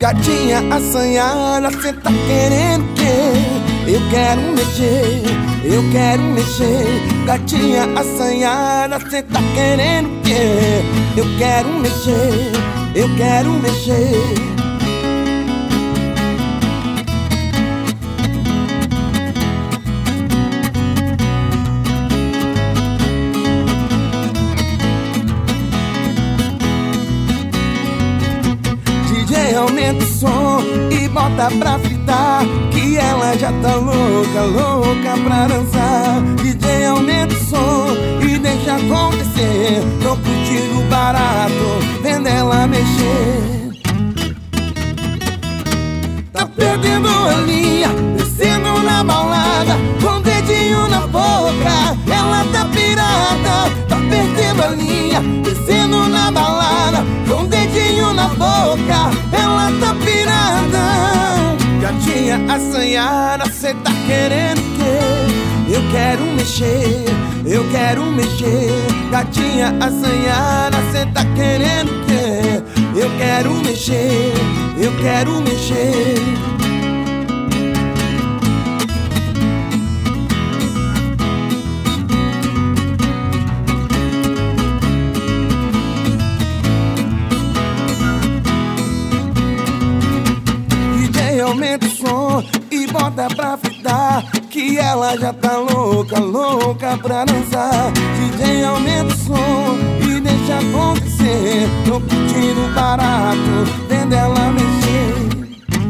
Gatinha assanhada, cê tá querendo o quê? Eu quero mexer, eu quero mexer. Gatinha assanhada, cê tá querendo o quê? Eu quero mexer, eu quero mexer. DJ, aumenta o som e bota pra fritar, que ela já tá louca, louca pra dançar. DJ, aumenta o som e deixa acontecer. Tô curtindo barato, vendo ela mexer. Tá perdendo a linha, descendo na balada, com o dedinho na boca, ela tá pirada. Tá perdendo a linha, descendo na balada, com o dedinho na boca, ela tá pirada. Gatinha assanhada, cê tá querendo o quê? Eu quero mexer, eu quero mexer. Gatinha assanhada, cê tá querendo o quê? Eu quero mexer, eu quero mexer. Aumenta o som e bota pra fritar, que ela já tá louca, louca pra dançar. DJ, aumenta o som e deixa acontecer. Tô curtindo barato, vendo ela mexer.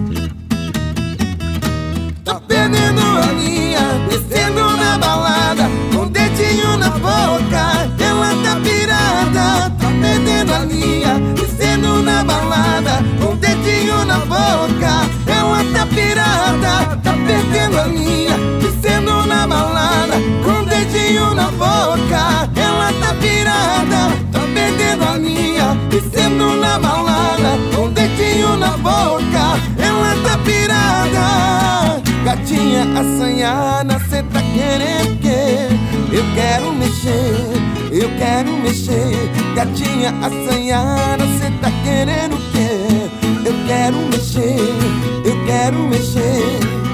Tá perdendo a linha, descendo na balada, com o dedinho na boca, ela tá pirada. Tá perdendo a linha, descendo na balada, com o dedinho na boca, ela tá pirada. Tá perdendo a linha, descendo na balada, com o dedinho na boca, ela tá pirada. Tá perdendo a linha, descendo na balada, com o dedinho na boca, ela tá pirada. Gatinha assanhada, cê tá querendo o quê? Eu quero mexer, eu quero mexer. Gatinha assanhada, cê tá querendo o quê? Eu quero mexer, eu quero mexer.